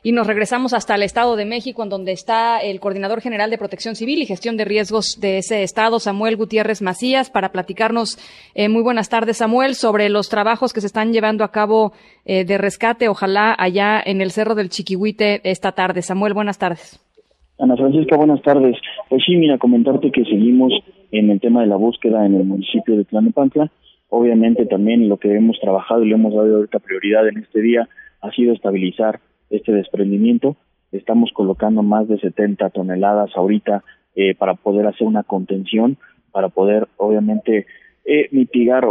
Y nos regresamos hasta el Estado de México, en donde está el Coordinador General de Protección Civil y Gestión de Riesgos de ese estado, Samuel Gutiérrez Macías, para platicarnos, muy buenas tardes, Samuel, sobre los trabajos que se están llevando a cabo de rescate, ojalá allá en el Cerro del Chiquihuite esta tarde. Samuel, buenas tardes. Ana Francisca, buenas tardes. Pues sí, mira, comentarte que seguimos en el tema de la búsqueda en el municipio de Tlalnepantla. Obviamente también lo que hemos trabajado y le hemos dado ahorita prioridad en este día ha sido estabilizar este desprendimiento. Estamos colocando más de 70 toneladas ahorita para poder hacer una contención, para poder obviamente mitigar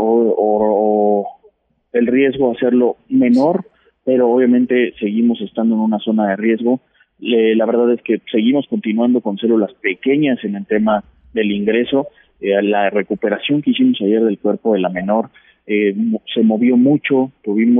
o el riesgo, hacerlo menor, pero obviamente seguimos estando en una zona de riesgo. La verdad es que seguimos continuando con células pequeñas en el tema del ingreso. La recuperación que hicimos ayer del cuerpo de la menor se movió mucho,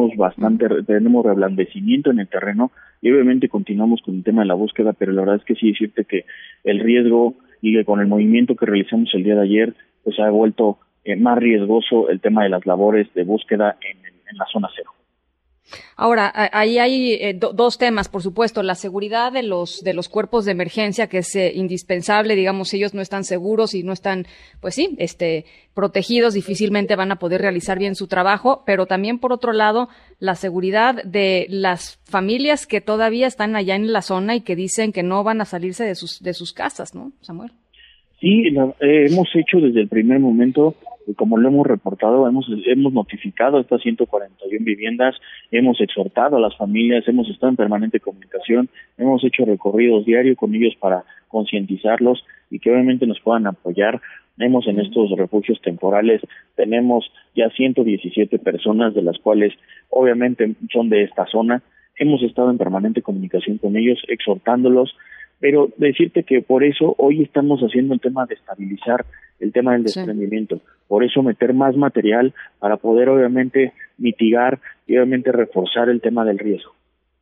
tenemos reblandecimiento en el terreno y obviamente continuamos con el tema de la búsqueda, pero la verdad es que sí decirte que el riesgo y que con el movimiento que realizamos el día de ayer, pues ha vuelto más riesgoso el tema de las labores de búsqueda en la zona cero. Ahora, ahí hay dos temas, por supuesto, la seguridad de los cuerpos de emergencia, que es indispensable, digamos, si ellos no están seguros y no están, pues sí, protegidos, difícilmente van a poder realizar bien su trabajo, pero también, por otro lado, la seguridad de las familias que todavía están allá en la zona y que dicen que no van a salirse de sus casas, ¿no, Samuel? Sí, hemos hecho desde el primer momento, como lo hemos reportado, hemos notificado estas 141 viviendas, hemos exhortado a las familias, hemos estado en permanente comunicación, hemos hecho recorridos diarios con ellos para concientizarlos y que obviamente nos puedan apoyar. En estos refugios temporales tenemos ya 117 personas, de las cuales obviamente son de esta zona. Hemos estado en permanente comunicación con ellos, exhortándolos, pero decirte que por eso hoy estamos haciendo el tema de estabilizar el tema del desprendimiento, por eso meter más material para poder obviamente mitigar y obviamente reforzar el tema del riesgo.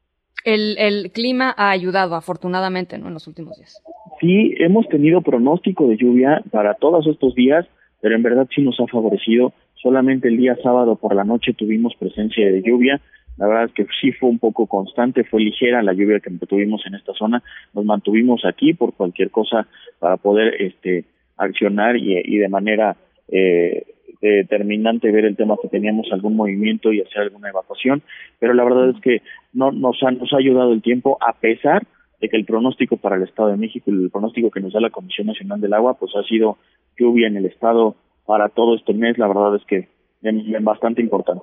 El clima ha ayudado afortunadamente, ¿no?, en los últimos días. Sí, hemos tenido pronóstico de lluvia para todos estos días, pero en verdad sí nos ha favorecido. Solamente el día sábado por la noche tuvimos presencia de lluvia. La verdad es que sí fue un poco constante, fue ligera la lluvia que tuvimos en esta zona. Nos mantuvimos aquí por cualquier cosa para poder accionar y de manera determinante ver el tema que teníamos algún movimiento y hacer alguna evacuación. Pero la verdad es que nos ha ayudado el tiempo, a pesar de que el pronóstico para el Estado de México y el pronóstico que nos da la Comisión Nacional del Agua, pues ha sido lluvia en el estado para todo este mes. La verdad es que es bastante importante.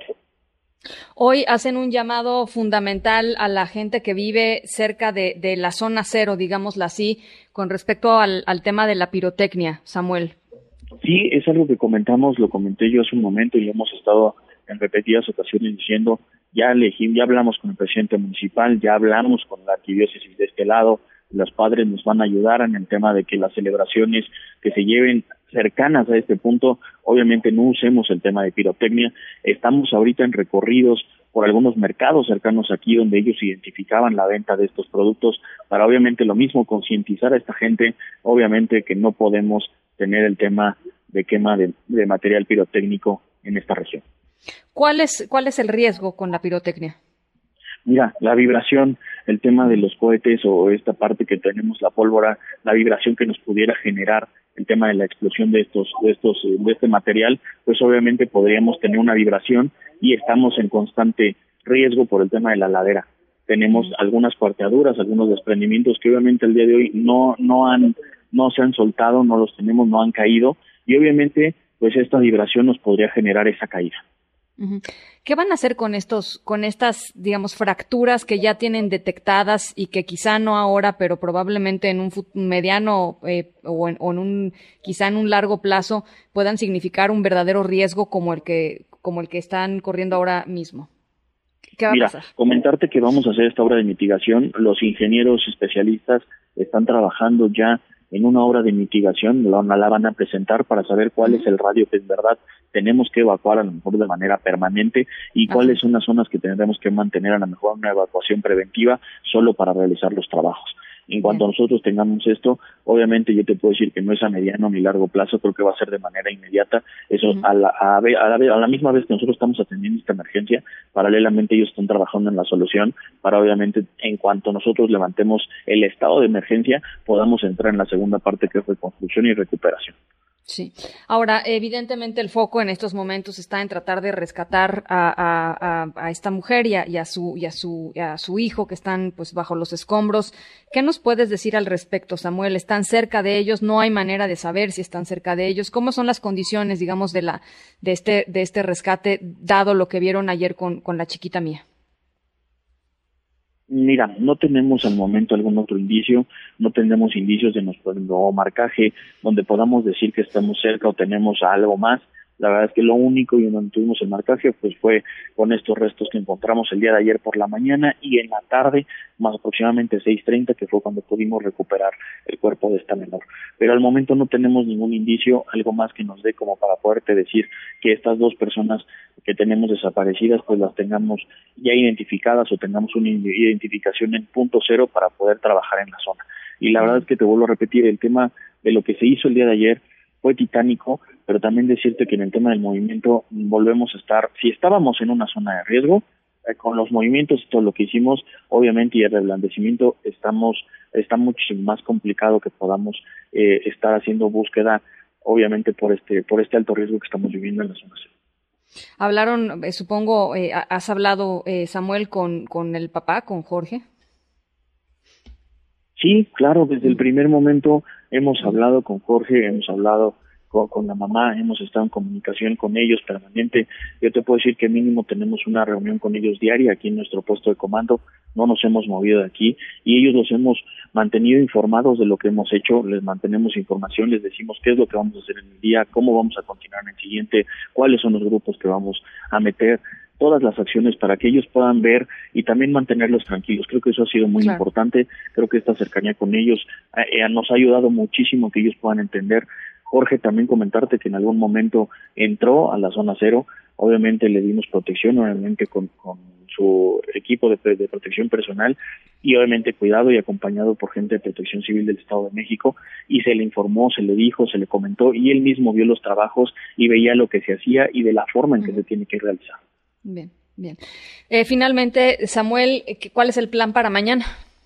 Hoy hacen un llamado fundamental a la gente que vive cerca de la zona cero, digámoslo así, con respecto al tema de la pirotecnia, Samuel. Sí, es algo que lo comenté yo hace un momento y hemos estado en repetidas ocasiones diciendo, ya hablamos con el presidente municipal, ya hablamos con la arquidiócesis de este lado, los padres nos van a ayudar en el tema de que las celebraciones que se lleven cercanas a este punto, obviamente no usemos el tema de pirotecnia. Estamos ahorita en recorridos por algunos mercados cercanos aquí donde ellos identificaban la venta de estos productos para obviamente lo mismo, concientizar a esta gente, obviamente que no podemos tener el tema de quema de material pirotécnico en esta región. ¿Cuál es el riesgo con la pirotecnia? Mira, la vibración, el tema de los cohetes o esta parte que tenemos, la pólvora, la vibración que nos pudiera generar el tema de la explosión de este material, pues obviamente podríamos tener una vibración y estamos en constante riesgo por el tema de la ladera. Tenemos algunas cuarteaduras, algunos desprendimientos que obviamente el día de hoy no se han soltado, no los tenemos, no han caído y obviamente pues esta vibración nos podría generar esa caída. ¿Qué van a hacer con estas, digamos, fracturas que ya tienen detectadas y que quizá no ahora, pero probablemente en un mediano quizá en un largo plazo puedan significar un verdadero riesgo como el que están corriendo ahora mismo? ¿Qué va a pasar? Comentarte que vamos a hacer esta obra de mitigación. Los ingenieros especialistas están trabajando ya en una obra de mitigación, la van a presentar para saber cuál es el radio que en verdad tenemos que evacuar a lo mejor de manera permanente y cuáles son las zonas que tendremos que mantener a lo mejor una evacuación preventiva solo para realizar los trabajos. En cuanto nosotros tengamos esto, obviamente yo te puedo decir que no es a mediano ni largo plazo, creo que va a ser de manera inmediata. Eso a la misma vez que nosotros estamos atendiendo esta emergencia, paralelamente ellos están trabajando en la solución para obviamente en cuanto nosotros levantemos el estado de emergencia podamos entrar en la segunda parte, que es reconstrucción y recuperación. Sí. Ahora, evidentemente el foco en estos momentos está en tratar de rescatar a esta mujer y a su hijo que están pues bajo los escombros. ¿Qué nos puedes decir al respecto, Samuel? ¿Están cerca de ellos? ¿No hay manera de saber si están cerca de ellos? ¿Cómo son las condiciones, digamos, de este rescate, dado lo que vieron ayer con la chiquita Mía? Mira, no tenemos al momento algún otro indicio, no tenemos indicios de nuestro marcaje donde podamos decir que estamos cerca o tenemos algo más. La verdad es que lo único y donde tuvimos el marcaje pues fue con estos restos que encontramos el día de ayer por la mañana y en la tarde, más aproximadamente 6:30, que fue cuando pudimos recuperar el cuerpo de esta menor. Pero al momento no tenemos ningún indicio, algo más que nos dé como para poderte decir que estas dos personas que tenemos desaparecidas pues las tengamos ya identificadas o tengamos una identificación en punto cero para poder trabajar en la zona. Y la verdad es que te vuelvo a repetir, el tema de lo que se hizo el día de ayer fue titánico, pero también decirte que en el tema del movimiento volvemos a estar, si estábamos en una zona de riesgo, con los movimientos y todo lo que hicimos, obviamente, y el reblandecimiento, está mucho más complicado que podamos estar haciendo búsqueda, obviamente por este alto riesgo que estamos viviendo en la zona C. Hablaron, supongo, has hablado, Samuel, con el papá, con Jorge. Sí, claro, desde el primer momento hemos hablado con Jorge, hemos hablado con la mamá, hemos estado en comunicación con ellos permanente. Yo te puedo decir que mínimo tenemos una reunión con ellos diaria aquí en nuestro puesto de comando, no nos hemos movido de aquí y ellos los hemos mantenido informados de lo que hemos hecho, les mantenemos información, les decimos qué es lo que vamos a hacer en el día, cómo vamos a continuar en el siguiente, cuáles son los grupos que vamos a meter, todas las acciones para que ellos puedan ver y también mantenerlos tranquilos. Creo que eso ha sido muy importante, creo que esta cercanía con ellos nos ha ayudado muchísimo que ellos puedan entender. Jorge, también comentarte que en algún momento entró a la zona cero, obviamente le dimos protección, obviamente con su equipo de protección personal y obviamente cuidado y acompañado por gente de Protección Civil del Estado de México, y se le informó, se le dijo, se le comentó y él mismo vio los trabajos y veía lo que se hacía y de la forma en que se tiene que realizar. Bien, bien. Finalmente, Samuel, ¿cuál es el plan para mañana?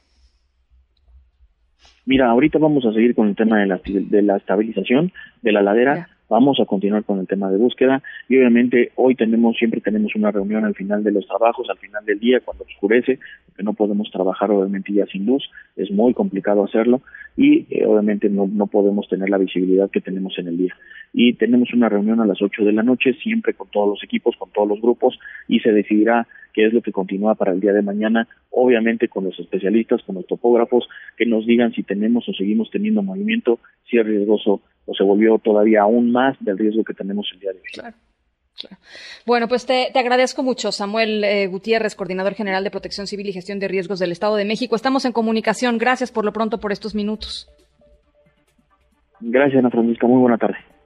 Mira, ahorita vamos a seguir con el tema de la estabilización de la ladera, vamos a continuar con el tema de búsqueda y obviamente hoy siempre tenemos una reunión al final de los trabajos, al final del día, cuando oscurece, porque no podemos trabajar obviamente ya sin luz, es muy complicado hacerlo y obviamente no podemos tener la visibilidad que tenemos en el día. Y tenemos una reunión a las 8 de la noche, siempre con todos los equipos, con todos los grupos, y se decidirá qué es lo que continúa para el día de mañana, obviamente con los especialistas, con los topógrafos, que nos digan si tenemos o seguimos teniendo movimiento, si es riesgoso o se volvió todavía aún más del riesgo que tenemos el día de hoy. Claro. Bueno, pues te agradezco mucho, Samuel Gutiérrez, Coordinador General de Protección Civil y Gestión de Riesgos del Estado de México. Estamos en comunicación. Gracias por lo pronto por estos minutos. Gracias, Ana Francisca. Muy buena tarde.